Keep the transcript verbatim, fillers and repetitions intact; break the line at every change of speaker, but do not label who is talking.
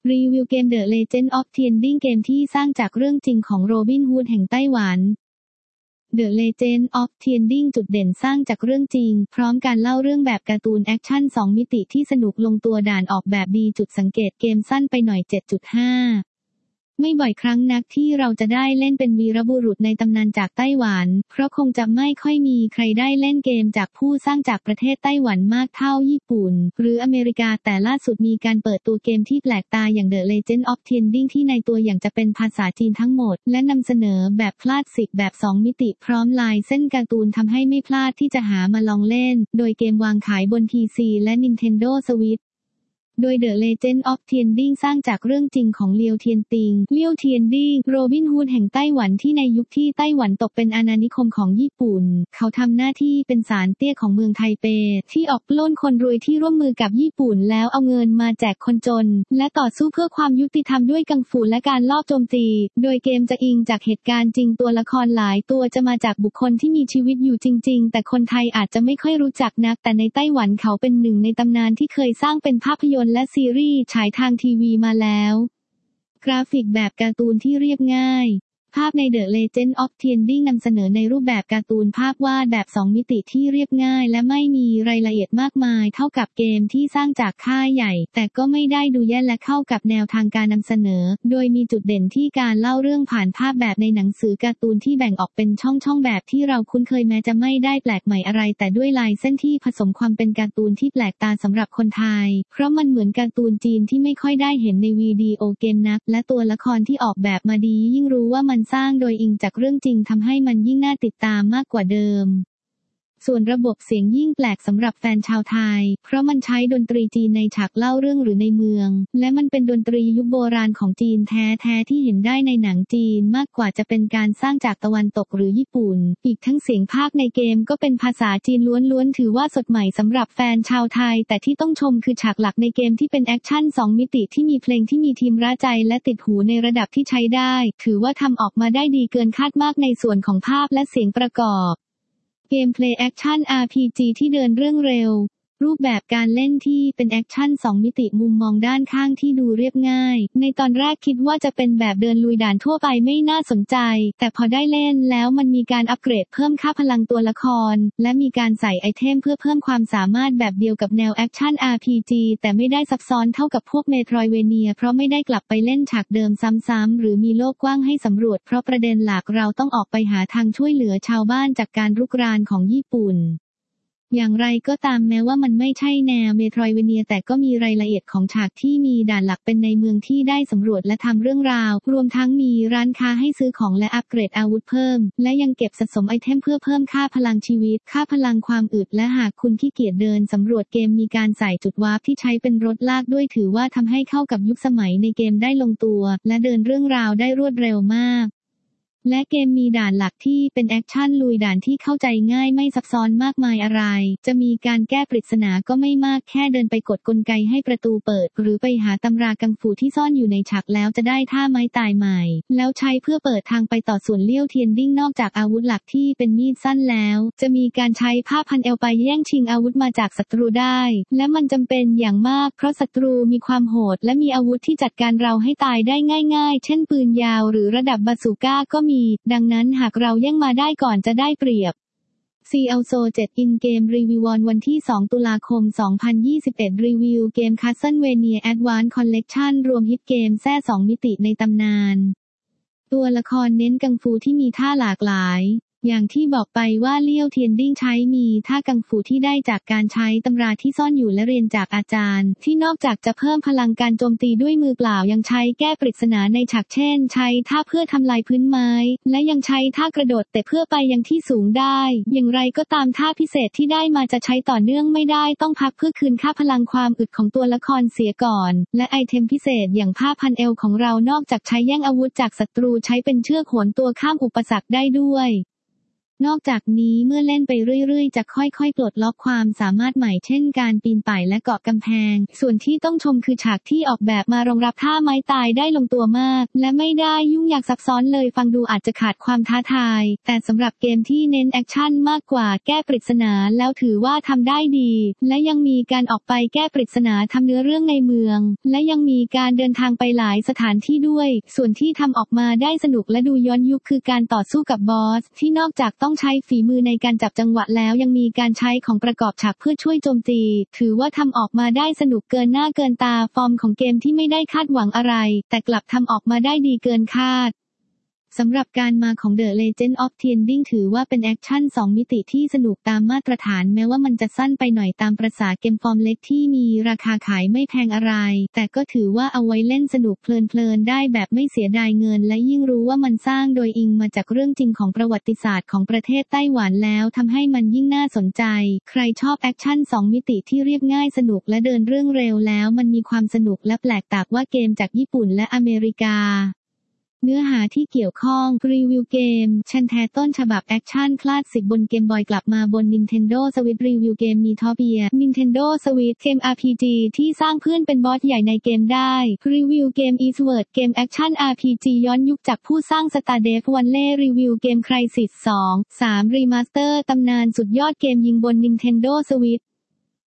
รีวิวเกม The Legend of Tianding เกมที่สร้างจากเรื่องจริงของโรบินฮูดแห่งไต้หวัน The Legend of Tianding จุดเด่นสร้างจากเรื่องจริงพร้อมการเล่าเรื่องแบบการ์ตูนแอคชั่นสองมิติที่สนุกลงตัวด่านออกแบบดีจุดสังเกตเกมสั้นไปหน่อย เจ็ดจุดห้า ไม่บ่อยครั้งนักที่เราจะได้เล่นเป็นวีรบุรุษในตำนานจากไต้หวันเพราะคงจะไม่ค่อยมีใครได้เล่นเกมจากผู้สร้างจากประเทศไต้หวันมากเท่าญี่ปุ่นหรืออเมริกาแต่ล่าสุดมีการเปิดตัวเกมที่แปลกตาอย่าง The Legend of Tianding ที่ในตัวอย่างจะเป็นภาษาจีนทั้งหมดและนำเสนอแบบคลาสสิกแบบสองมิติพร้อมลายเส้นการ์ตูนทำให้ไม่พลาดที่จะหามาลองเล่นโดยเกมวางขายบน พี ซี และ Nintendo Switchโดย The Legend of Tianding สร้างจากเรื่องจริงของเลียวเทียนติงเลียวเทียนดิ้งโรบินฮูดแห่งไต้หวันที่ในยุคที่ไต้หวันตกเป็นอาณานิคมของญี่ปุ่นเขาทำหน้าที่เป็นศาลเตี้ยของเมืองไทเปที่ออกปล้นคนรวยที่ร่วมมือกับญี่ปุ่นแล้วเอาเงินมาแจกคนจนและต่อสู้เพื่อความยุติธรรมด้วยกังฟูและการลอบโจมตีโดยเกมจะอิงจากเหตุการณ์จริงตัวละครหลายตัวจะมาจากบุคคลที่มีชีวิตอยู่จริงๆแต่คนไทยอาจจะไม่ค่อยรู้จักนักแต่ในไต้หวันเขาเป็นหนึ่งในตำนานที่เคยสร้างเป็นภาพยนตร์และซีรีส์ฉายทางทีวีมาแล้วกราฟิกแบบการ์ตูนที่เรียบง่ายภาพใน The Legend of Tianding นำเสนอในรูปแบบการ์ตูนภาพวาดแบบสองมิติที่เรียบง่ายและไม่มีรายละเอียดมากมายเท่ากับเกมที่สร้างจากค่ายใหญ่แต่ก็ไม่ได้ดูแย่และเข้ากับแนวทางการนำเสนอโดยมีจุดเด่นที่การเล่าเรื่องผ่านภาพแบบในหนังสือการ์ตูนที่แบ่งออกเป็นช่องๆแบบที่เราคุ้นเคยแม้จะไม่ได้แปลกใหม่อะไรแต่ด้วยลายเส้นที่ผสมความเป็นการ์ตูนที่แปลกตาสำหรับคนไทยเพราะมันเหมือนการ์ตูนจีนที่ไม่ค่อยได้เห็นในวิดีโอเกมนักและตัวละครที่ออกแบบมาดียิ่งรู้ว่ามันสร้างโดยอิงจากเรื่องจริงทำให้มันยิ่งน่าติดตามมากกว่าเดิมส่วนระบบเสียงยิ่งแปลกสำหรับแฟนชาวไทยเพราะมันใช้ดนตรีจีนในฉากเล่าเรื่องหรือในเมืองและมันเป็นดนตรียุคโบราณของจีนแท้ๆที่เห็นได้ในหนังจีนมากกว่าจะเป็นการสร้างจากตะวันตกหรือญี่ปุ่นอีกทั้งเสียงพากย์ในเกมก็เป็นภาษาจีนล้วนๆถือว่าสดใหม่สำหรับแฟนชาวไทยแต่ที่ต้องชมคือฉากหลักในเกมที่เป็นแอคชั่นสองมิติที่มีเพลงที่มีทีมระใจและติดหูในระดับที่ใช้ได้ถือว่าทำออกมาได้ดีเกินคาดมากในส่วนของภาพและเสียงประกอบเกมเพลย์แอคชั่น อาร์ พี จี ที่เดินเรื่องเร็วรูปแบบการเล่นที่เป็นแอคชั่นสองมิติมุมมองด้านข้างที่ดูเรียบง่ายในตอนแรกคิดว่าจะเป็นแบบเดินลุยด่านทั่วไปไม่น่าสนใจแต่พอได้เล่นแล้วมันมีการอัปเกรดเพิ่มค่าพลังตัวละครและมีการใส่ไอเทมเพื่อเพิ่มความสามารถแบบเดียวกับแนวแอคชั่น อาร์ พี จี แต่ไม่ได้ซับซ้อนเท่ากับพวกเมโทรไวเนียเพราะไม่ได้กลับไปเล่นฉากเดิมซ้ำๆหรือมีโลกกว้างให้สำรวจเพราะประเด็นหลักเราต้องออกไปหาทางช่วยเหลือชาวบ้านจากการรุกรานของญี่ปุ่นอย่างไรก็ตามแม้ว่ามันไม่ใช่แนวเมโทรไวเนียแต่ก็มีรายละเอียดของฉากที่มีด่านหลักเป็นในเมืองที่ได้สำรวจและทำเรื่องราวรวมทั้งมีร้านค้าให้ซื้อของและอัปเกรดอาวุธเพิ่มและยังเก็บสะสมไอเทมเพื่อเพิ่มค่าพลังชีวิตค่าพลังความอึดและหากคุณขี้เกียจเดินสำรวจเกมมีการใส่จุดวาร์ปที่ใช้เป็นรถลากด้วยถือว่าทำให้เข้ากับยุคสมัยในเกมได้ลงตัวและเดินเรื่องราวได้รวดเร็วมากและเกมมีด่านหลักที่เป็นแอคชั่นลุยด่านที่เข้าใจง่ายไม่ซับซ้อนมากมายอะไรจะมีการแก้ปริศนาก็ไม่มากแค่เดินไปกดกลไกให้ประตูเปิดหรือไปหาตำรากังฟูที่ซ่อนอยู่ในฉากแล้วจะได้ท่าไม้ตายใหม่แล้วใช้เพื่อเปิดทางไปต่อส่วนเลี้ยวเทียนดิ้งนอกจากอาวุธหลักที่เป็นมีดสั้นแล้วจะมีการใช้ผ้าพันเอวไปแย่งชิงอาวุธมาจากศัตรูได้และมันจำเป็นอย่างมากเพราะศัตรูมีความโหดและมีอาวุธที่จัดการเราให้ตายได้ง่ายๆเช่นปืนยาวหรือระดับบาซูก้าก็มีดังนั้นหากเราแย่งมาได้ก่อนจะได้เปรียบ ซี แอล โซ เจ็ด In Game Review วันที่สองตุลาคมสองพันยี่สิบเอ็ดรีวิวเกม Castlevania Advance Collection รวมฮิตเกมแทร่สองมิติในตำนานตัวละครเน้นกังฟูที่มีท่าหลากหลายอย่างที่บอกไปว่าเลี้ยวเทียนดิ้งใช้มีท่ากังฟูที่ได้จากการใช้ตำราที่ซ่อนอยู่และเรียนจากอาจารย์ที่นอกจากจะเพิ่มพลังการโจมตีด้วยมือเปล่ายังใช้แก้ปริศนาในฉากเช่นใช้ท่าเพื่อทำลายพื้นไม้และยังใช้ท่ากระโดดแต่เพื่อไปยังที่สูงได้อย่างไรก็ตามท่าพิเศษที่ได้มาจะใช้ต่อเนื่องไม่ได้ต้องพักเพื่อคืนค่าพลังความอึดของตัวละครเสียก่อนและไอเทมพิเศษอย่างผ้าพันเอวของเรานอกจากใช้แย่งอาวุธจากศัตรูใช้เป็นเชือกโหนตัวข้ามอุปสรรคได้ด้วยนอกจากนี้เมื่อเล่นไปเรื่อยๆจะค่อยๆปลดล็อกความสามารถใหม่เช่นการปีนป่ายและเกาะกำแพงส่วนที่ต้องชมคือฉากที่ออกแบบมารองรับท่าไม้ตายได้ลงตัวมากและไม่ได้ยุ่งยากซับซ้อนเลยฟังดูอาจจะขาดความท้าทายแต่สำหรับเกมที่เน้นแอคชั่นมากกว่าแก้ปริศนาแล้วถือว่าทำได้ดีและยังมีการออกไปแก้ปริศนาทำเนื้อเรื่องในเมืองและยังมีการเดินทางไปหลายสถานที่ด้วยส่วนที่ทำออกมาได้สนุกและดูย้อนยุคคือการต่อสู้กับบอสที่นอกจากต้องใช้ฝีมือในการจับจังหวะแล้วยังมีการใช้ของประกอบฉากเพื่อช่วยโจมตีถือว่าทำออกมาได้สนุกเกินหน้าเกินตาฟอร์มของเกมที่ไม่ได้คาดหวังอะไรแต่กลับทำออกมาได้ดีเกินคาดสำหรับการมาของ The Legend of Tianding ถือว่าเป็นแอคชั่นสองมิติที่สนุกตามมาตรฐานแม้ว่ามันจะสั้นไปหน่อยตามประสาเกมฟอร์มเล็กที่มีราคาขายไม่แพงอะไรแต่ก็ถือว่าเอาไว้เล่นสนุกเพลินๆได้แบบไม่เสียดายเงินและยิ่งรู้ว่ามันสร้างโดยอิงมาจากเรื่องจริงของประวัติศาสตร์ของประเทศไต้หวันแล้วทำให้มันยิ่งน่าสนใจใครชอบแอคชั่นสองมิติที่เรียบง่ายสนุกและเดินเรื่องเร็วแล้วมันมีความสนุกและแปลกตากว่าเกมจากญี่ปุ่นและอเมริกาเนื้อหาที่เกี่ยวข้องรีวิวเกมชันแทต้นฉบับแอคชั่นคลาสสิกบนเกมบอยกลับมาบน Nintendo Switch รีวิวเกมมีทอเปีย Nintendo Switch เกม อาร์ พี จี ที่สร้างเพื่อนเป็นบอสใหญ่ในเกมได้รีวิวเกม Eastward เกมแอคชั่น อาร์ พี จี ย้อนยุคจากผู้สร้าง Stardew Valley รีวิวเกม Crysis สอง สาม Remaster ตำนานสุดยอดเกมยิงบน Nintendo Switch